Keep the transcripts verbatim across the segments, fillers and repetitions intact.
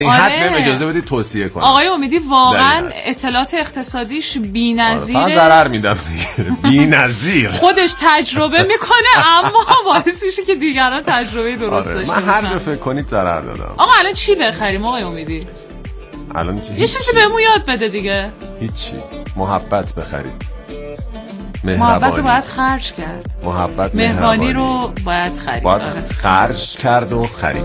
این حد بهم اجازه بدید توصیه کنم. آقای امیدی واقعا اطلاعات اقتصادیش بی‌نظیره. آره ضرر میدم دیگه. بی‌نظیر. خودش تجربه میکنه اما باعث میشه که دیگران تجربه درست آره. داشته من باشن. هر جا فکر کنید ضرر دادم. آقا الان چی بخریم آقای امیدی؟ الان چی؟ یه چیزی بهمون یاد بده دیگه. هیچی. محبت بخرید. محبت رو باید خرج کرد. محبت مهربانی رو باید خرید. باید خرج کرد و خرید.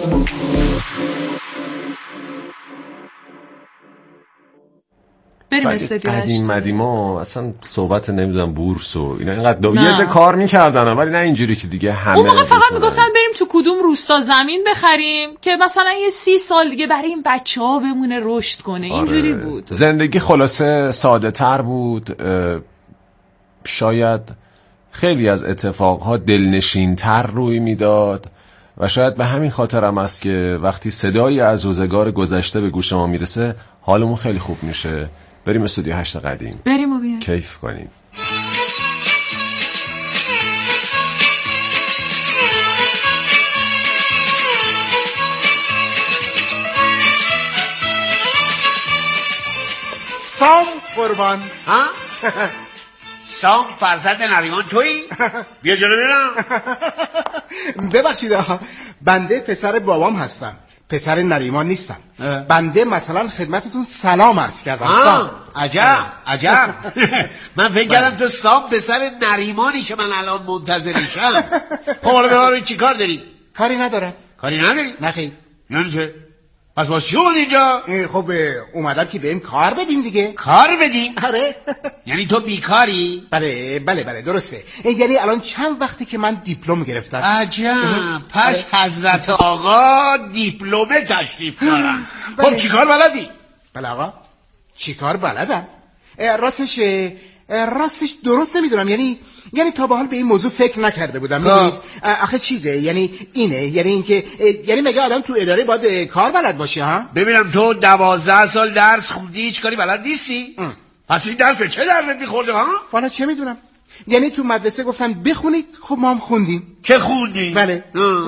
بریم استودیو قدیم مدیما اصلا صحبت نمیدونم بورس و اینا اینقدر یه ده کار میکردن ولی نه اینجوری که دیگه همه. اون موقع فقط میگفتن بریم تو کدوم روستا زمین بخریم که مثلا یه سی سال دیگه برای این بچه‌ها بمونه رشد کنه. اینجوری آره. بود. زندگی خلاصه ساده تر بود. شاید خیلی از اتفاقها دلنشین تر روی میداد و شاید به همین خاطر هم است که وقتی صدایی از روزگار گذشته به گوش ما میرسه حالمون خیلی خوب میشه. بریم استودیو هشت قدیم. بریم و بیایم. کیف کنیم. سام قربان. ها؟ سام فرزند نریمان تویی؟ بیا جلو برم. ببخشید بنده پسر بابام هستم، پسر نریمان نیستم. بنده مثلا خدمتتون سلام عرض کردم. سام. عجب عجب. من فکر کردم تو سام پسر نریمانی که من الان منتظرشم. خب حالا ببینیم چی کار داری؟ کاری ندارم. کاری نداری؟ نخیر. یعنی چه؟ پس باز چی بود اینجا؟ خب اومدم که بهم کار بدیم دیگه. کار بدیم؟ آره. یعنی تو بیکاری؟ بله بله بله درسته. یعنی الان چند وقتی که من دیپلم گرفتم. عجب. پس حضرت آقا دیپلم تشریف دارن. خب چی کار بلدی؟ بله آقا چی کار بلدم؟ راستش راستش درست نمیدونم. یعنی یعنی تا به حال به این موضوع فکر نکرده بودم. میدونید آخه چیزه یعنی اینه یعنی اینکه یعنی مگه آدم تو اداره باید کار بلد باشه ها؟ ببینم تو دوازده سال درس خوندی هیچ کاری بلد نیستی؟ ام. پس این درس به چه دردت میخورده ها؟ والا چه میدونم. یعنی تو مدرسه گفتن بخونید خب ما هم خوندیم. که خوندی؟ بله.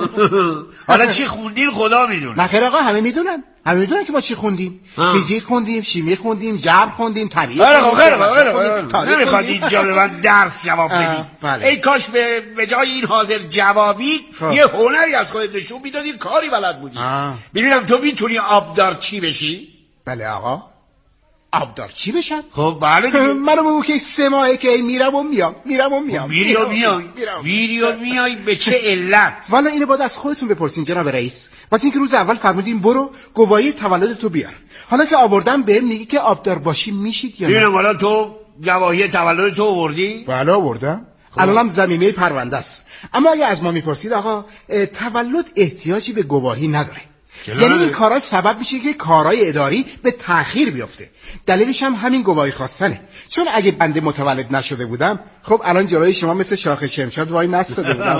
حالا چی خوندین خدا میدونه. نخیر آقا همه میدونن. همه میدونن که ما چی خوندیم. فیزیک خوندیم، شیمی خوندیم، جبر خوندیم، طبیعت خوندیم. نمیخواد اینجا به من درس جواب بدی. بله. ای کاش به به جای این حاضر جوابید یه هنری از خودت نشون میدادی کاری بلد بودی. ببینم تو میتونی آبدار چی بشی؟ بله آقا. آبدار چی بشم؟ خب بله دیگه. منو بگو که سه ماهه که میرم و میام میرم و میام میری و میای میری و میای به چه علت؟ والا اینو باید از خودتون بپرسین جناب رئیس. واسه اینکه روز اول فرمودین برو گواهی تولد تو بیار. حالا که آوردم بهم میگی که آبدار باشی میشید یا نه؟ ببینم حالا تو گواهی تولد تو آوردی؟ بله آوردم. الانم ضمیمه پرونده است. اما اگه از ما میپرسید آقا تولد احتیاجی به گواهی نداره. یعنی این کارا سبب میشه که کارهای اداری به تأخیر بیفته. دلیلش هم همین گواهی خواستنه. چون اگه بنده متولد نشده بودم خب الان جلوی شما مثل شاخ شمشاد وای نستاده بودم.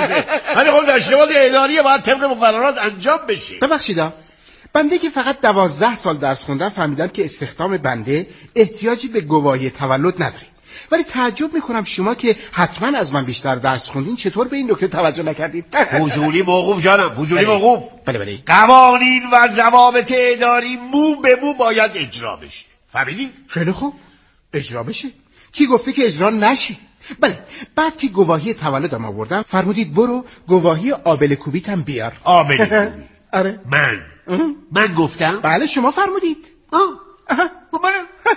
ولی خب اشتباه اداری باید طبق مقررات انجام بشه. ببخشید بنده که فقط دوازده سال درس خوندم فهمیدم که استخدام بنده احتیاجی به گواهی تولد نداره. ولی تعجب میکنم شما که حتما از من بیشتر درس خوندین چطور به این نکته توجه نکردید؟ فضولی موقوف جانم، فضولی موقوف. بله بله. قوانین و ضوابط اداری مو به مو باید اجرا بشه. فهمیدی؟ خیلی خوب. اجرا بشه. کی گفته که اجرا نشه؟ بله. بعد که گواهی تولدم آوردم فرمودید برو گواهی آبل کوبیتم بیار. آبل کوبی؟ آره. من من گفتم؟ بله شما فرمودید. آه. من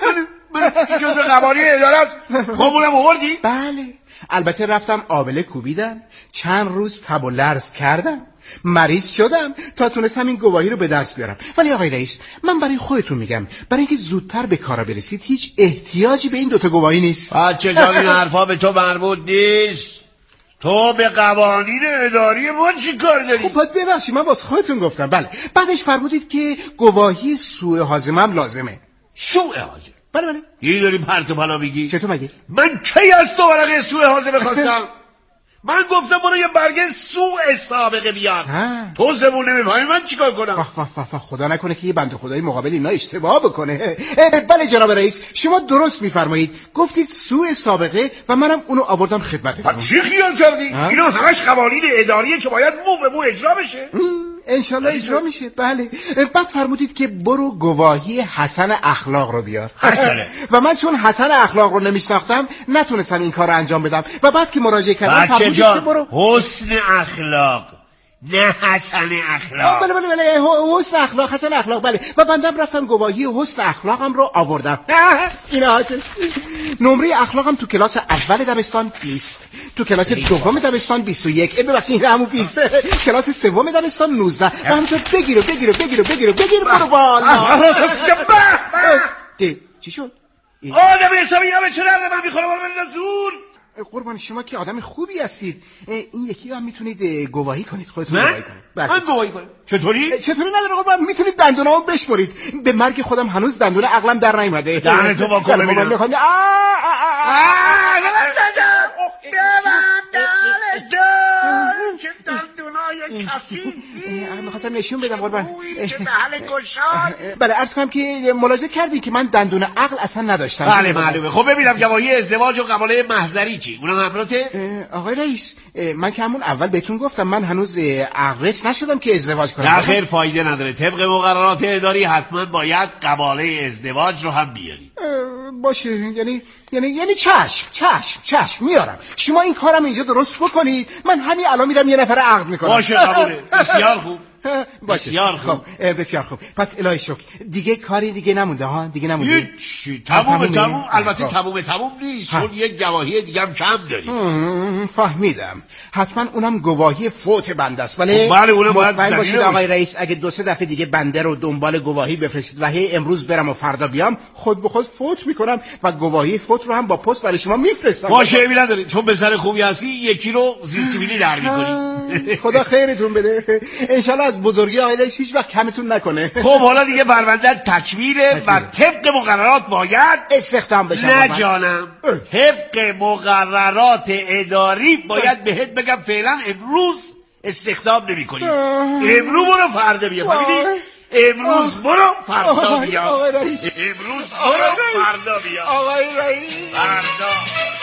من این جزء قوانین اداره است. قبولم آوردی؟ بله. البته رفتم آبله کوبیدم، چند روز تب و لرز کردم، مریض شدم تا تونستم این گواهی رو به دست بیارم. ولی آقای رئیس من برای خودتون میگم برای اینکه زودتر به کارا برسید هیچ احتیاجی به این دوتا گواهی نیست. بچه جان این حرفا به تو مربوط نیست. تو به قوانین اداری ما چی کار داری؟ خب باید ببخشید من واسه خودتون گفتم. بله. بعدش فرمودید که گواهی سوء حاضمه هم لازمه. سوء حاضمه؟ بله بله. یه داری پرت و پلا میگی؟ چطور مگه؟ من کی از تو ورقه سوء حاضمه خواستم؟ من گفتم برو یه برگه سوء سابقه بیار. تو زبون نمیفهمی من چیکار کنم؟ فا فا فا فا خدا نکنه که یه بنده خدای مقابل اینا اشتباه بکنه. بله جناب رئیس شما درست میفرمایید. گفتید سوء سابقه و منم اونو آوردم خدمتتون. چی خیال کردی؟ اینا همش قوانین اداریه که باید مو به مو اجرا بشه. انشالله اجرا میشه. بله. بعد فرمودید که برو گواهی حسن اخلاق رو بیار. حسنه. و من چون حسن اخلاق رو نمیشناختم نتونستم این کار رو انجام بدم و بعد که مراجعه کردم فرمودید که برو حسن اخلاق نه حسن اخلاق. بله بله بله حسن اخلاق حسن اخلاق. بله. و بندم رفتم گواهی حسن اخلاقم رو آوردم. اینه حاصل. نمره اخلاقم تو کلاس اول دبستان بیست، تو کلاس دوم دبستان بیست و یک، ببخشید این همون بیست، کلاس سوم دبستان نوزده و همینطور بگیرو بگیرو بگیرو بگیرو بگیر برو بالا. چی شد؟ آدم حسابی ها به چه درد من میخوره برو بنداز زور. قربان شما که آدم خوبی هستید. این یکی هم میتونید گواهی کنید خودتون. من؟ گواهی کنید. من گواهی کنم چطوری؟ چطوری نداره قربان، میتونید دندونامو بشمرید. به مرگ خودم هنوز دندون عقلم در نیومده. دهن تو با کن ببینم. چه دندونای کثیفی. میخواستم نشون بدم قربان. چه دهن گشاد. بله عرض کنم که ملاحظه کردی که من دندون عقل اصلا نداشتم. بله معلومه. خب ببینم گواهی ازدواج و قباله محضری چی؟ اونم همراته؟ آقای رئیس من که همون اول بهتون گفتم من هنوز عقلس نشدم که ازدواج کنم. نه خیر فایده نداره. طبق مقررات اداری حتما باید قباله ازدواج رو هم بیاری. باشه. یعنی یعنی یعنی چشم چشم چشم میارم. شما این کارم اینجا درست بکنید من همین الان میرم یه نفر عقد میکنم. باشه قبوله. بسیار خوب. بسیار خوب. بسیار خوب. پس الهی شکر دیگه کاری دیگه نمونده ها. دیگه نمونده. هیچ. تموم تموم. البته تموم تموم نیست چون یک گواهی دیگه هم کم داریم. فهمیدم. حتما اونم گواهی فوت بنده است. ولی بله اونم باید مطمئن باشید آقای رئیس اگه دو سه دفعه دیگه بنده رو دنبال گواهی بفرستید و هی امروز برم و فردا بیام خود به خود فوت میکنم و گواهی فوت رو هم با پست برای شما میفرستم. باشه ایبی نداری چون به سر خوبی هستی یکی رو زیر سیبیلی در میکنی. خدا خیرتون بده. انشالله از بزرگی آقای رئیس هیچ وقت کمتون نکنه. خب حالا دیگه پرونده تکمیله و طبق مقررات باید استخدام بشم. نه جانم طبق مقررات اداری باید بهت بگم فعلا امروز استخدام نمی کنی. امروز برو فردا بیا. فهمیدی؟ امروز برو فردا بیا. آقای رئیس امروز برو فردا بیا. آقای رئیس فردا.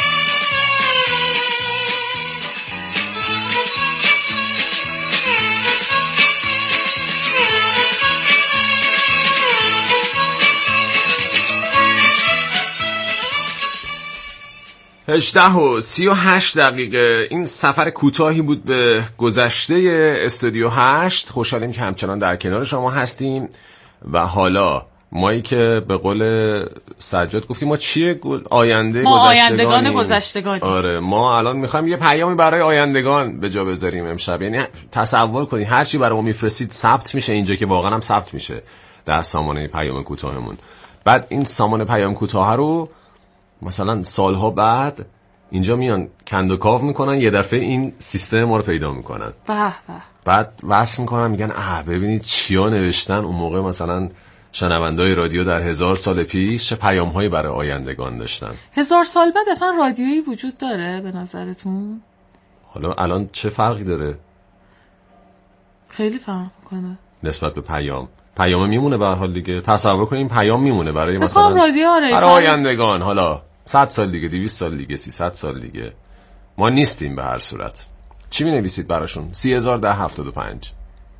هجده و سی و هشت دقیقه. این سفر کوتاهی بود به گذشته استودیو هشت. خوشحالیم که همچنان در کنار شما هستیم و حالا مایی که به قول سجاد گفتیم ما چیه آینده ما گذشتگانیم. آیندگان گذشتگانیم. آره ما الان میخوایم یه پیامی برای آیندگان به جا بذاریم امشب. یعنی تصور کنید هر چی برای ما میفرستید ثبت میشه اینجا که واقعا هم ثبت میشه در سامانه پیام کوتاهمون. بعد این سامانه پیام کوتاه رو مثلا سالها بعد اینجا میان کند و کاو میکنن یه دفعه این سیستم ما رو پیدا میکنن. به به. بعد وصل میکنن میگن اه ببینید چیا نوشتن اون موقع مثلا شنونده‌های رادیو در هزار سال پیش چه پیام‌هایی برای آیندگان داشتن. هزار سال بعد اصلا رادیویی وجود داره به نظرتون؟ حالا الان چه فرقی داره؟ خیلی فرق میکنه نسبت به پیام. پیام میمونه به هر حال دیگه. تصور کنین پیام میمونه برای مثلا رادیو آره برای آیندگان. حالا صد سال دیگه، دویست سال دیگه، سیصد سال دیگه ما نیستیم به هر صورت. چی می نویسید براشون؟ سی هزار ده هفتاد و پنج.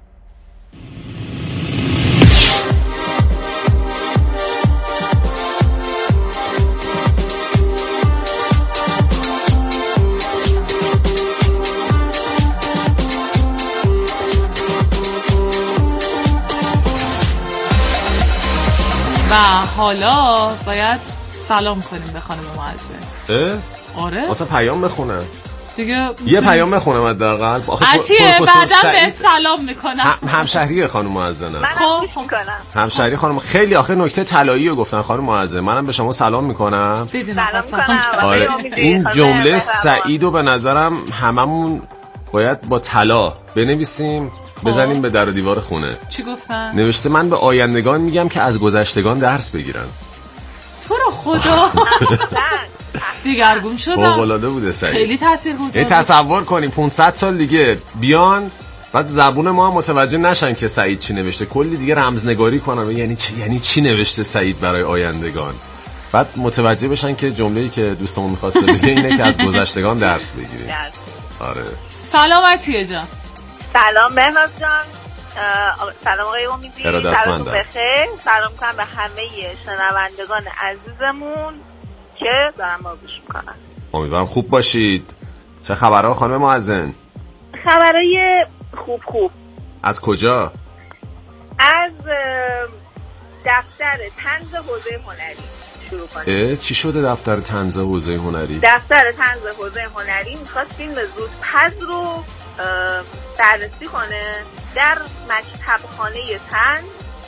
و حالا باید سلام کنیم به خانم معزه. اه؟ آره واسه پیام بخونم دیگه. یه پیام بخونم حداقل. عطیه بعدم بهت سلام میکنم. هم همشهری خانم معزه. خب میکنم. همشهری خانم خیلی آخه نکته طلایی رو گفتن خانم معزه. منم به شما سلام میکنم. سلام میکنم. آره این جمله سعیدو به نظرم هممون باید با طلا بنویسیم بزنیم به در و دیوار خونه. چی گفتن؟ نوشته من به آیندگان میگم که از گذشتگان درس بگیرن. تو رو خدا دیگرگون شدم. فوق‌العاده بوده سعید. خیلی تاثیرگذار. تصور کنیم پانصد سال دیگه بیان بعد زبون ما متوجه نشن که سعید چی نوشته، کلی دیگه رمزنگاری کنن یعنی چی یعنی چی نوشته سعید برای آیندگان، بعد متوجه بشن که جمله‌ای که دوستمون می‌خواسته بگه اینه که از گذشتگان درس بگیریم. آره سلامتی جان. سلام مهناز جان. سلام آقای امیدی، سلام بخیر. سلام کنم به همه شنوندگان عزیزمون که دارن ما گوش میکنن. امیدوارم خوب باشید. چه خبرها خانم معزن؟ خبرهای خوب خوب. از کجا؟ از دفتر طنز حوزه هنری شروع کنیم. چی شده دفتر طنز حوزه هنری؟ دفتر طنز حوزه هنری میخواد فیلم زودپز رو بررسی کنه در مکتبخانه طنز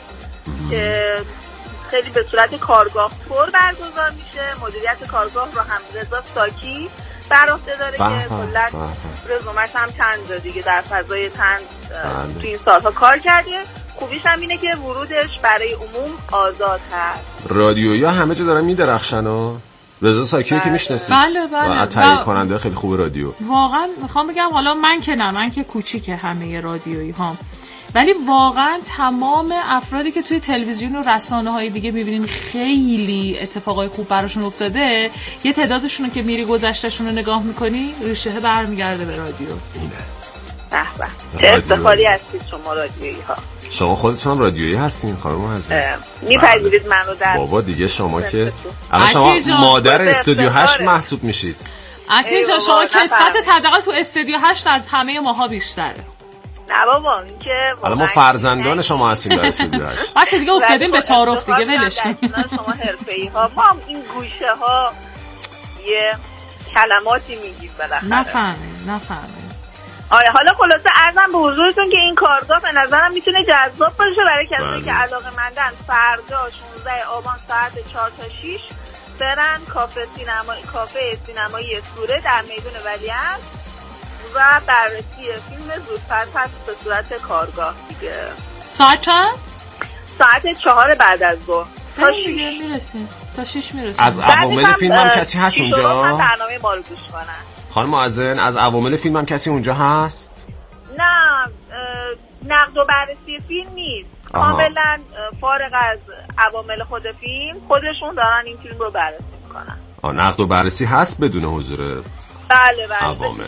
که خیلی به صورت کارگاه طور برگزار میشه. مدیریت کارگاه رو هم رضا ساکی بر عهده داره که کلا رزومش هم طنز دیگه، در فضای طنز تو این سالها کار کرده. خوبیش هم اینه که ورودش برای عموم آزاد هست. رادیویی ها همه جا دارن میدرخشن ها. رضا ساکی که میشناسید؟ بله بله. تهیه کننده خیلی خوب رادیو. واقعا میخوام بگم حالا من که نه، من که کوچیکه همه رادیویی ها، ولی واقعا تمام افرادی که توی تلویزیون و رسانه های دیگه میبینین خیلی اتفاقای خوب براشون افتاده، یه تعدادشون رو که میری گذشتهشون رو نگاه میکنی ریشه برمیگرده به رادیو. اینه به به. چه افتخاری هستید شما رادیویی ها. شما خودتون رادیویی هستین خانم عزیز؟ میپذیرید منو در بابا دیگه شما که الان شما مادر استودیو هشت محسوب میشید. عطیه جان شما کسفت حداقل تو استودیو هشت از همه ماها بیشتره. نه بابا این که حالا ما فرزندان شما هستیم در استودیو هشت. باشه دیگه افتادیم به تعارف دیگه ولش کن. شما حرفه‌ای ها، ما هم این گوشه ها یه کلماتی میگیم بالاخره. نفهمید نفهمید. آره حالا خلاصه عرضم به حضورتون که این کارگاه به نظرم میتونه جذاب باشه برای کسایی که علاقه‌مندن. فردا شانزده آبان ساعت چهار تا شش برن کافه سینما کافه سینمایی سوره در میدون ولیعصر و بررسی فیلم زودپز هست به صورت کارگاه دیگه. ساعت چند؟ ساعت چهار بعد از ظهر تا شش میرسیم. تا شش میرسیم. از عوامل فیلم هم کسی هست اونجا؟ برنامه ما رو گوش کنن. خانم معزن از عوامل فیلم هم کسی اونجا هست؟ نه نقد و بررسی فیلم نیست. کاملا فارغ از عوامل خود فیلم، خودشون دارن این فیلم رو بررسی میکنن. آه نقد و بررسی هست بدون حضور بله بله عوامل.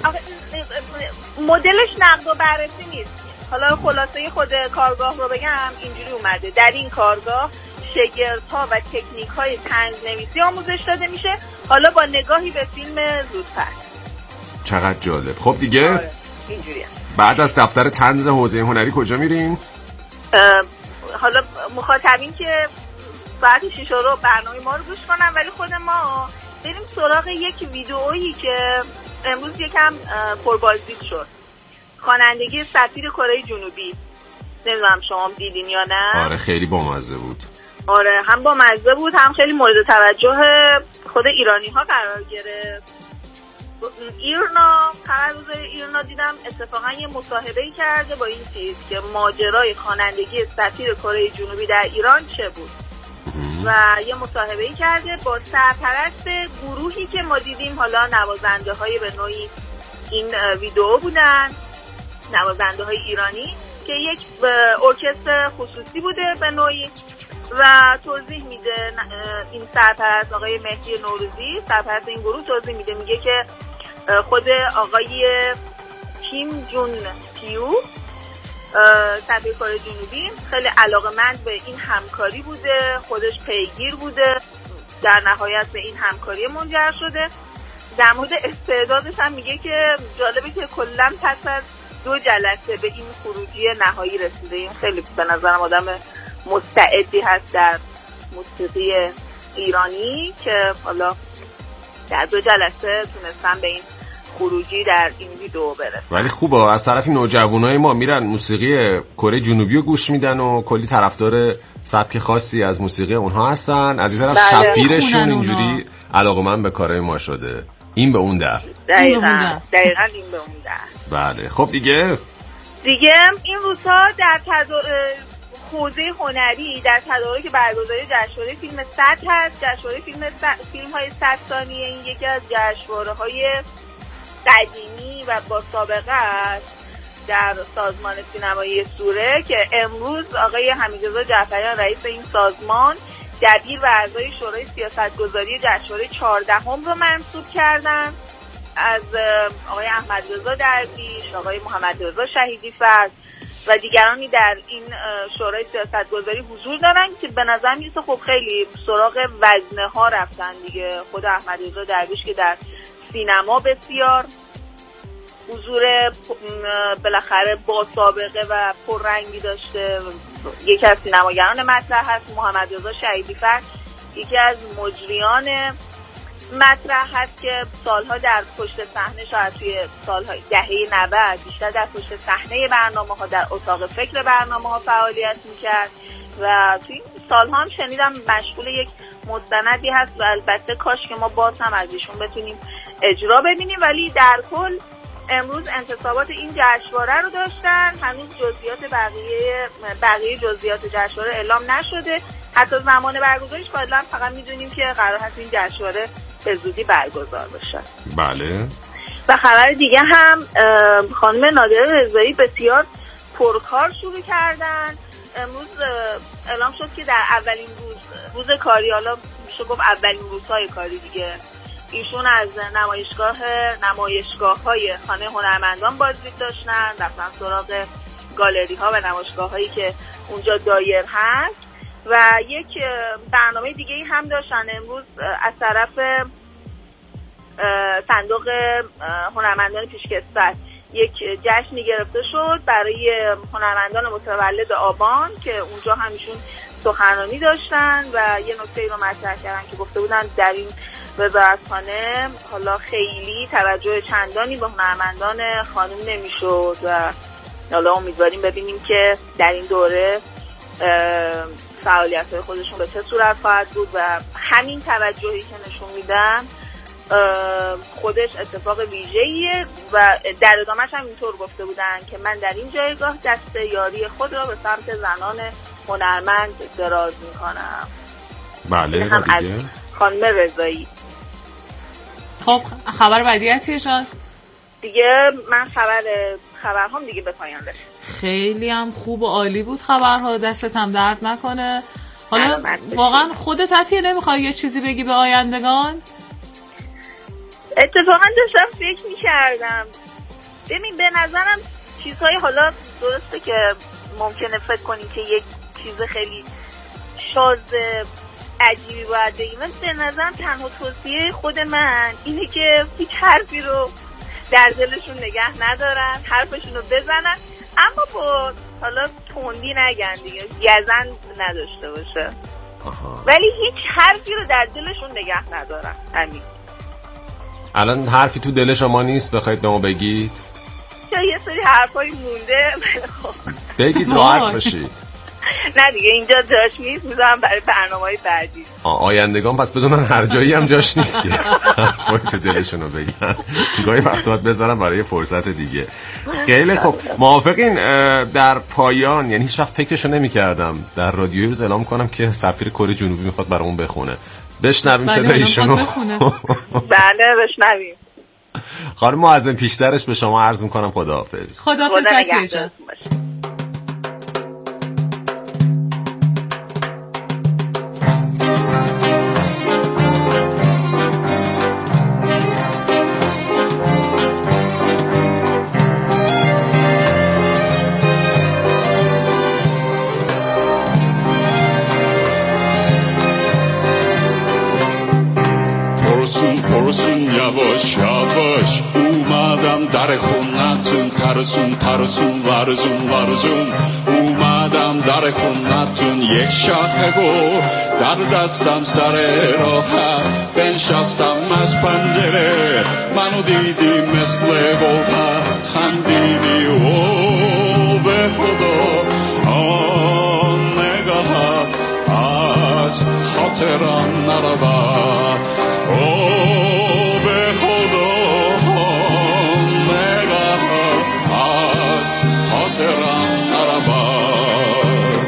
مدلش نقد و بررسی نیست. حالا خلاصه خود کارگاه رو بگم اینجوری اومده. در این کارگاه شگردها و تکنیک های طنزنویسی آموزش داده میشه، حالا با نگاهی به فیلم زودپز. چقدر جالب. خب دیگه آره. اینجوریه. بعد از دفتر طنز حوزه هنری کجا میرین؟ حالا مخاطبین که ساعت شش رو برنامه ما رو گوش کنن، ولی خود ما بریم سراغ یک ویدئویی که امروز یکم پربازدید شد. خوانندگی سفیر کره جنوبی. نمیدونم شما دیدین یا نه؟ آره خیلی بامزه بود. آره هم بامزه بود هم خیلی مورد توجه خود ایرانی ها قرار گرفت. ایرنا خبرگزاری ایرنا دیدم اتفاقا یه مصاحبه‌ای کرده با این چیز که ماجرای خوانندگی سفیر کره جنوبی در ایران چه بود و یه مصاحبه‌ای کرده با سرپرست گروهی که ما دیدیم. حالا نوازنده های به نوعی این ویدئو بودن، نوازنده های ایرانی که یک ارکستر خصوصی بوده به نوعی و توضیح میده این سرپرست آقای مهدی نوروزی، سرپرست این گروه توضیح میده، میگه که خود آقای کیم جون پیو سفیر کره جنوبی خیلی علاقه‌مند به این همکاری بوده، خودش پیگیر بوده، در نهایت به این همکاری منجر شده. در مورد استعدادش هم میگه که جالبه که کلا پس از دو جلسه به این خروجی نهایی رسیده. این خیلی به نظرم آدم مستعدی هست در موسیقی ایرانی که حالا در دو جلسه تونستن به این خروجی در این ویدیو برسن. ولی خوبه از طرفی نوجوانای ما میرن موسیقی کره جنوبی رو گوش میدن و کلی طرفدار سبک خاصی از موسیقی اونها هستن. از این طرف سفیرشون اینجوری علاقه‌مند به کارهای ما شده. این به اون در. دقیقاً دقیقاً این به اون در. بله خب دیگه دیگه این روزها در تدار... حوزه هنری در تدارک برگزاری جشنواره فیلم صد هست. جشنواره فیلم س... فیلم های صد ثانیه این یکی از جشنواره‌های قدیمی و با سابقه است در سازمان سینمایی سوره که امروز آقای حمیدرضا جعفریان رئیس این سازمان دبیر و اعضای شورای سیاستگذاری جشنواره چهاردهم رو منصوب کردن. از آقای احمدرضا درویش، آقای محمدرضا شهیدی فرد و دیگرانی در این شورای سیاستگذاری حضور دارن که به نظر میرسه خب خیلی سراغ وزنه ها رفتن دیگه. خود احمدرضا درویش که در سینما بسیار حضور بالاخره با سابقه و پررنگی داشته، یکی از سینماگران مطرح هست. محمدرضا شهیدی‌فر یکی از مجریان مطرح هست که سالها در پشت صحنه، شاید توی سالهای دهه نود بیشتر در پشت صحنه برنامه‌ها، در اتاق فکر برنامه‌ها فعالیت می‌کرد و توی این سالها هم شنیدم مشغول یک مستندی هست و البته کاش که ما باز هم از ایشون بتونیم اجرا ببینیم. ولی در کل امروز انتصابات این جشنواره رو داشتن، هنوز جزئیات بقیه بقیه جزئیات جشنواره اعلام نشده، حتی زمان برگزاریش کاملا فقط میدونیم که قرار هست این جشنواره به زودی برگزار بشه. بله. و خبر دیگه هم خانم نادره رضایی بسیار پرکار شروع کردن. امروز اعلام شد که در اولین روز روز کاری، حالا میشه گفت اولین روزهای کاری دیگه، ایشون از نمایشگاه نمایشگاه‌های خانه هنرمندان بازدید داشتن، رفتن سراغ گالری ها و نمایشگاه هایی که اونجا دایر هست و یک برنامه دیگه هم داشتن امروز از طرف صندوق هنرمندان پیشکسوت. یک جشنی گرفته شد برای هنرمندان متولد آبان که اونجا همیشون سخنرانی داشتن و یه نکته ای رو مطرح کردن که گفته بودن در این وزارتخانه حالا خیلی توجه چندانی به هنرمندان خانم نمیشد و حالا امیدواریم ببینیم که در این دوره فعالیت‌های خودشون به چه صورت خواهد بود و همین توجهی که نشون میدن خودش اتفاق ویژه‌ایه و در ادامهش هم اینطور گفته بودن که من در این جایگاه دست یاری خود را به سمت زنان هنرمند دراز میکنم. بله. هم از خانم رضایی. خب خبر بعدیتیه جان؟ دیگه من خبر خبرهام دیگه به پایان رسید. خیلی هم خوب و عالی بود خبرها، دستت هم درد نکنه. حالا واقعا خودت عطیه نمیخوای یه چیزی بگی به آیندگان؟ اتفاقا داشتم فکر میکردم، ببین به نظرم چیزهای، حالا درسته که ممکنه فکر کنیم که یک چیز خیلی شاذ عجیبی باید بگیم، ولی به نظرم تنها توصیه خود من اینه که هیچ حرفی رو در دلشون نگه ندارن، حرفشون رو بزنن اما با حالا تندی نگن دیگه، گزن نداشته باشه. آها. ولی هیچ حرفی رو در دلشون نگه ندارن. همین. الان حرفی تو دل شما نیست بخواید به ما بگید؟ چه یه سری حرفایی مونده بگید راحت باشید. نه دیگه اینجا جاش نیست، میذارم برای برنامه‌های بعدی. آیندگان پس بدونن هر جایی هم جاش نیست که حرفای تو دلشونو بگن، گاهی وقتا باید بذارم برای فرصت دیگه. خیلی خب موافقین؟ در پایان، یعنی هیچ وقت فکرشو نمی‌کردم در رادیویی روز اعلام کنم که سفیر کره جنوبی میخواد برامون بخونه. بشنویم صدایشونو. بله بشنویم. خانم معظم پیشترش به شما عرض میکنم خداحافظ. خداحافظ عطیه. یواش یواش اومدم در خونتون، ترسون ترسون ورزون ورزون اومدم در خونتون، یک شاخه گل در دستم سر راحت بنشستم از پنجره، منو دیدی مثل گلها خندیدی و به خدا آن نگاهت از خاطرم نرود، او به خدا نگاه از خاطرم نرود.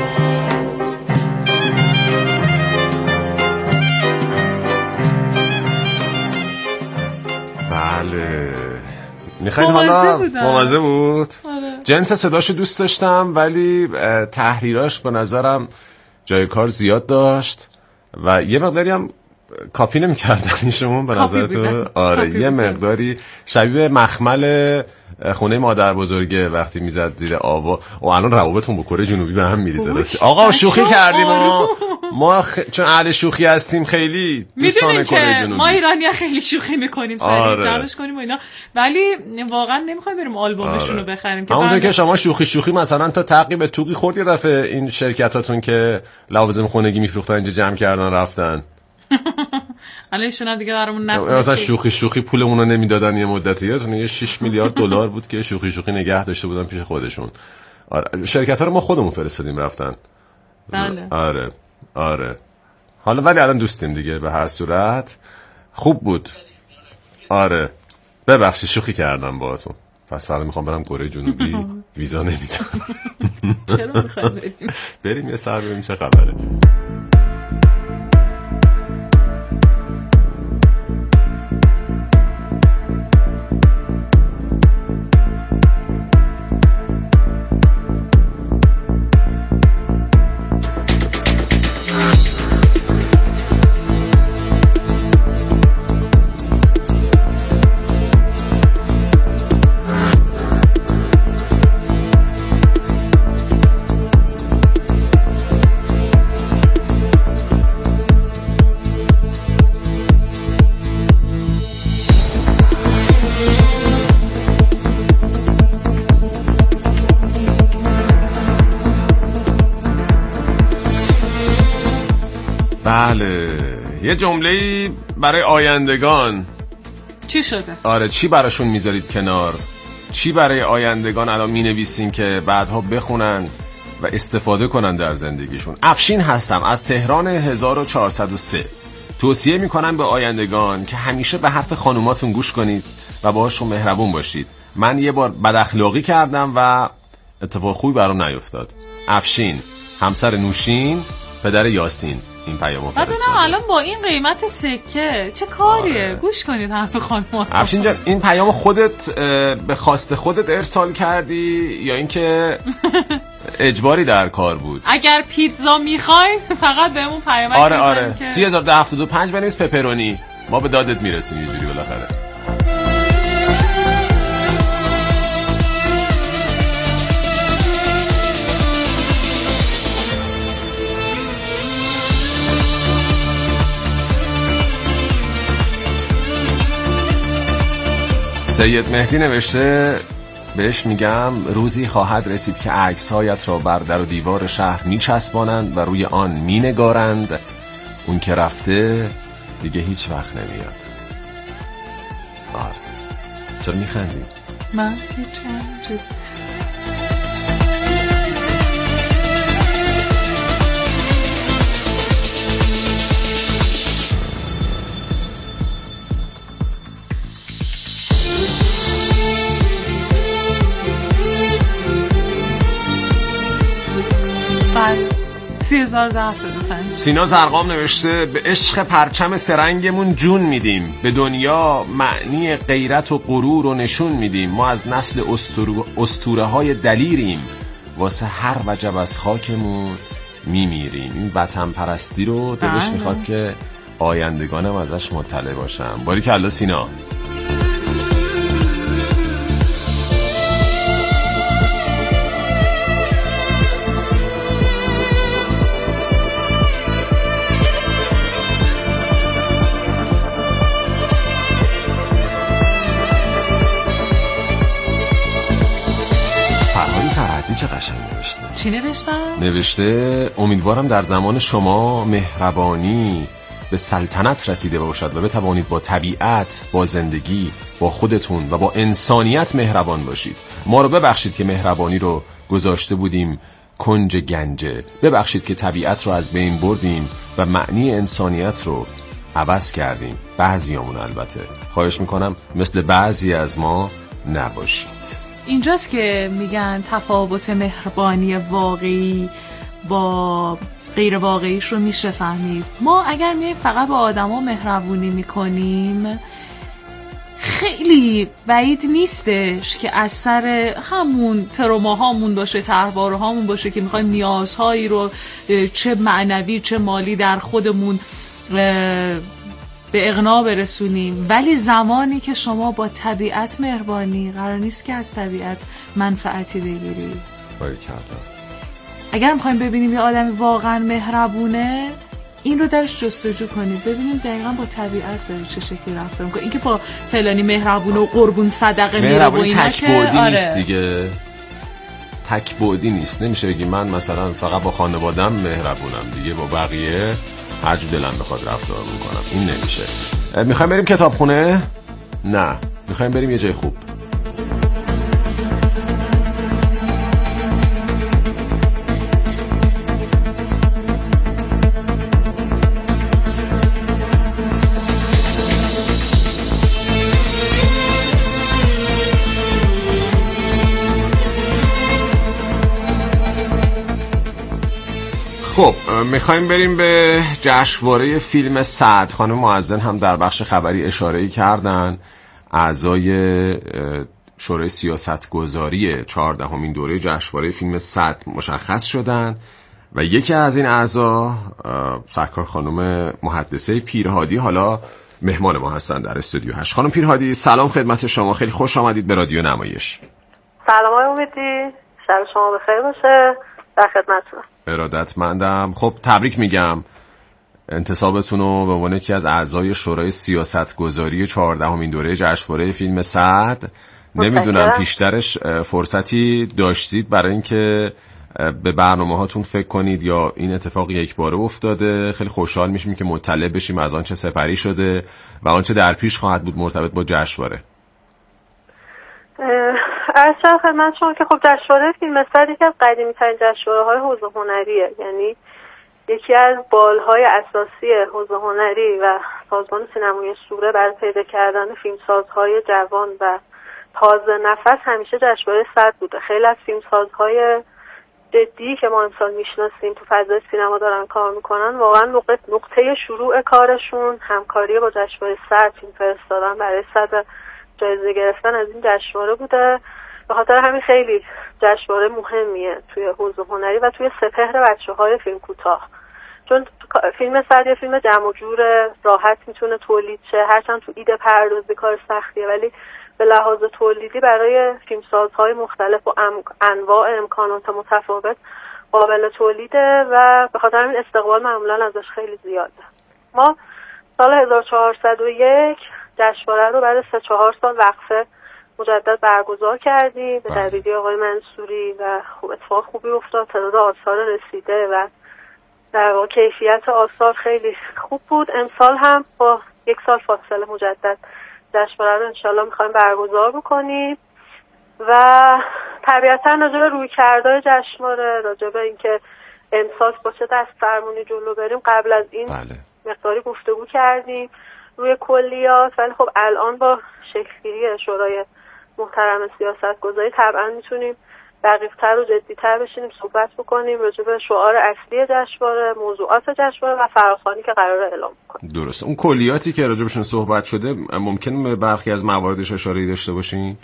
بله میخواین حالا ممزه بود؟ آره. جنس صداشو دوست داشتم ولی تحریراش به نظرم جای کار زیاد داشت و یه مقداری هم کاپی نمی‌کردن ایشون به نظر تو؟ آره یه مقداری شبیه مخمل خونه مادر بزرگه وقتی میزد زیر آوا و الان روابطتون با کره جنوبی به هم میریزه. آقا شوخی کردیم ما ما خ... چون اهل شوخی هستیم خیلی دوستان کره جنوبی. ما ایرانی‌ها خیلی شوخی میکنیم سریع جمعش کنیم و اینا، ولی واقعا نمیخوایم بریم آلبومشون رو آره. بخریم که همونطور که شما شوخی شوخی مثلا تا تعقیب توقی خورد یه دفعه این شرکتاتون که لوازم خونگی میفروختن اینجا جمع کردن رفتن. الان ایشون هم دیگه برامون نخونه. مثلا شوخی شوخی پولمون رو نمیدادن یه مدتی، یادتون یه شش میلیارد دلار بود که شوخی شوخی نگه داشته بودن پیش خودشون. آره شرکت‌ها رو ما خودمون فرستادیم رفتن. بله. آره آره. حالا ولی الان دوستیم دیگه به هر صورت. خوب بود. آره. ببخشید شوخی کردم باهاتون. پس فردا میخوام برم کره جنوبی، ویزا نمیدن. چرا میخوای بریم؟ بریم یه سر ببینیم چه خبره. بله یه جمله‌ای برای آیندگان. چی شده؟ آره چی براشون میذارید کنار؟ چی برای آیندگان الان مینویسین که بعدها بخونن و استفاده کنن در زندگیشون؟ افشین هستم از تهران هزار و چهارصد و سه. توصیه میکنم به آیندگان که همیشه به حرف خانوماتون گوش کنید و باهاشون مهربون باشید. من یه بار بد اخلاقی کردم و اتفاق خوبی برام نیفتاد. افشین همسر نوشین پدر یاسین این پیامو فرستاد. الان با این قیمت سکه چه کاریه؟ آره. گوش کنید همه خانم‌ها. افشین جان این پیامو خودت به خواست خودت ارسال کردی یا اینکه اجباری در کار بود؟ اگر پیتزا میخواین فقط بهمون پیام بدید. آره آره که... سی هزار و هفتاد و پنج بنویس پپرونی، ما به دادت میرسیم یه جوری بالاخره. سید مهدی نوشته بهش میگم روزی خواهد رسید که عکس‌هایت را بر در و دیوار شهر میچسبانند و روی آن مینگارند. اون که رفته دیگه هیچ وقت نمیاد. آره چرا میخندی؟ من هیچ سینا زرقام نوشته به عشق پرچم سرنگمون جون میدیم، به دنیا معنی غیرت و غرور رو نشون میدیم. ما از نسل اسطوره های دلیریم، واسه هر وجب از خاکمون میمیریم. این وطن پرستی رو دلش میخواد که آیندگانم ازش مطلع باشم. باریکالله سینا. سرحدی چه قشنگ نوشته. چی نوشتن؟ نوشته امیدوارم در زمان شما مهربانی به سلطنت رسیده باشد و بتوانید با طبیعت، با زندگی، با خودتون و با انسانیت مهربان باشید. ما رو ببخشید که مهربانی رو گذاشته بودیم کنج گنجه. ببخشید که طبیعت رو از بین بردیم و معنی انسانیت رو عوض کردیم. بعضیامون البته. خواهش میکنم مثل بعضی از ما نباشید. اینجاست که میگن تفاوت مهربانی واقعی با غیر واقعیش رو میشه فهمید. ما اگر میایم فقط با آدما مهربونی میکنیم خیلی بعید نیستش که از سر همون تروماهامون باشه، طرحوارهامون باشه که میخوایم نیازهایی رو چه معنوی چه مالی در خودمون به اغنا برسونیم، ولی زمانی که شما با طبیعت مهربانی، قرار نیست که از طبیعت منفعتی بگیری. باریکلا. اگر میخوایم ببینیم یه آدمی واقعا مهربونه، این رو درش جستجو کنید، ببینیم دقیقاً با طبیعت داره چه شکلی رفتار میکنه. این که با فلانی مهربونه و قربون صدقه میره و اینا تک که بعدی آره. نیست دیگه. تک بعدی نیست. نمیشه بگی من مثلا فقط با خانواده‌ام مهربونم، دیگه با بقیه هر جو دلم بخواد رفتار میکنم. این نمیشه. میخوایم بریم کتابخونه؟ نه، میخوایم بریم یه جای خوب. خب میخوایم بریم به جشنواره فیلم سعد. خانم معزن هم در بخش خبری اشاره‌ای کردن. اعضای شورای سیاستگذاری چهاردهمین دوره جشنواره فیلم سعد مشخص شدن و یکی از این اعضا سرکار خانم محدثه پیرهادی حالا مهمان ما هستن در استودیو هشت. خانم پیرهادی سلام خدمت شما، خیلی خوش آمدید به رادیو نمایش. سلام آقای امیدی، شب شما بخیر باشه. در خدمتتونم. ارادتمندم. خب تبریک میگم انتصابتون رو به عنوان یکی از اعضای شورای سیاستگذاری چهاردهمین دوره جشنواره فیلم سعد. نمیدونم پیشترش فرصتی داشتید برای اینکه به برنامه هاتون فکر کنید یا این اتفاق یک باره افتاده؟ خیلی خوشحال میشیم که مطلع بشیم از آنچه سپری شده و آنچه در پیش خواهد بود مرتبط با جشنواره. ارشد خدمت شما که خب جشنواره فیلم سعد یکی از قدیمی ترین جشنواره های حوزه هنریه، یعنی یکی از بالهای اساسی حوزه هنری و سازمان سینمای سوره برای پیدا کردن فیلمسازهای جوان و تازه نفس همیشه جشنواره سعد بوده. خیلی از فیلمسازهای جدی که ما امسال میشناسیم تو فضای سینما دارن کار میکنن، واقعا نقطه نقطه شروع کارشون همکاری با جشنواره سعد، فیلم فرستادن برای صدر جایزه گرفتن از این جشنواره بوده. به خاطر همین خیلی جشنواره مهمیه توی حوزه هنری و توی سپهر بچه‌های فیلم کوتاه، چون فیلم سعد یه فیلم جمع و جور، راحت میتونه تولید شه، هرچند تو ایده پردازی کار سختیه، ولی به لحاظ تولیدی برای فیلمسازهای مختلف و انواع امکانات متفاوت قابل تولیده و به خاطر همین استقبال معمولا ازش خیلی زیاده. ما سال هزار و چهارصد و یک جشنواره رو بعد سه چهار سال وقفه مجدد برگزار کردیم به دبیری آقای منصوری و خوب اتفاق خوبی افتاد. تعداد آثار رسیده و در واقع کیفیت آثار خیلی خوب بود. امسال هم با یک سال فاصله مجدد جشنواره رو انشالله میخوایم برگزار بکنیم و طبیعتا راجع به رویکردهای جشنواره، راجع به اینکه امسال با چه دست فرمونی جلو بریم قبل از این بله. مقداری گفتگو کردیم روی کلیات، ولی خب الان با شکلگیری شورای محترم سیاستگذاری طبعا میتونیم دقیق‌تر و جدی‌تر بشینیم صحبت بکنیم راجع به شعار اصلی جشنواره، موضوعات جشنواره و فراخوانی که قراره اعلام کنیم. درست. اون کلیاتی که راجع بهشون صحبت شده ممکنه به برخی از مواردش اشاره‌ای داشته باشین؟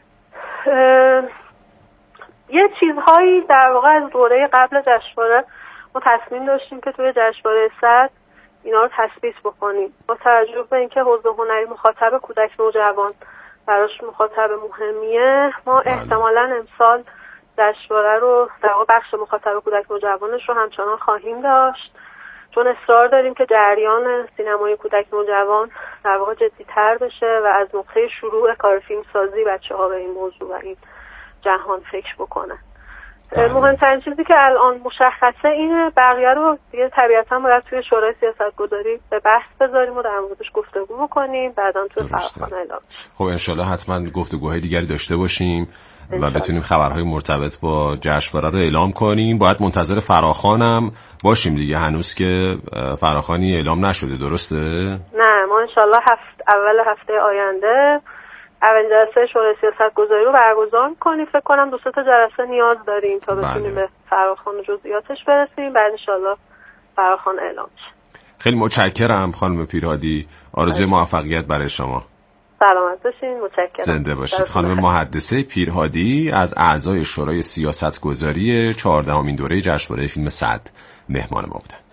یه چیزهایی در واقع از دوره قبل جشنواره ما تصمیم داشتیم که توی جشنواره سعد اینا رو تثبیت بکنیم. با توجه به اینکه حوزه هنری مخاطب کودک نوجوان براش مخاطب مهمیه، ما احتمالاً امسال جشنواره رو در واقع بخش مخاطب کودک نوجوانش رو همچنان خواهیم داشت، چون اصرار داریم که جریان سینمای کودک نوجوان در واقع جدی‌تر بشه و از نقطه شروع کار فیلمسازی بچه‌ها به این موضوع و این جهان فکر بکنن. مهمترین چیزی که الان مشخصه اینه، بقیه رو دیگه طبیعتاً باید توی شورای سیاستگذاری به بحث بذاریم و در موردش گفتگو بکنیم، بعداً توی فراخوان اعلام. خب انشالله حتما گفتگوهای دیگری داشته باشیم و بتونیم خبرهای مرتبط با جشنواره رو اعلام کنیم. باید منتظر فراخوانم باشیم دیگه، هنوز که فراخوانی اعلام نشده، درسته؟ نه، ما انشالله هفت اول هفته آینده اولین جلسه شورای سیاستگذاری رو برگزار می‌کنیم. فکر کنم دو سه تا جلسه نیاز داریم تا بتونیم به فراخوان و جزئیاتش برسیم، بعد انشالله فراخوان اعلام شه. خیلی متشکرم خانم پیرهادی، آرزوی موفقیت برای شما. سلامت باشین، متشکرم. زنده باشید. خانم محدثه پیرهادی از اعضای شورای سیاستگذاری چهاردهمین دوره جشنواره فیلم سعد مهمان ما بودند.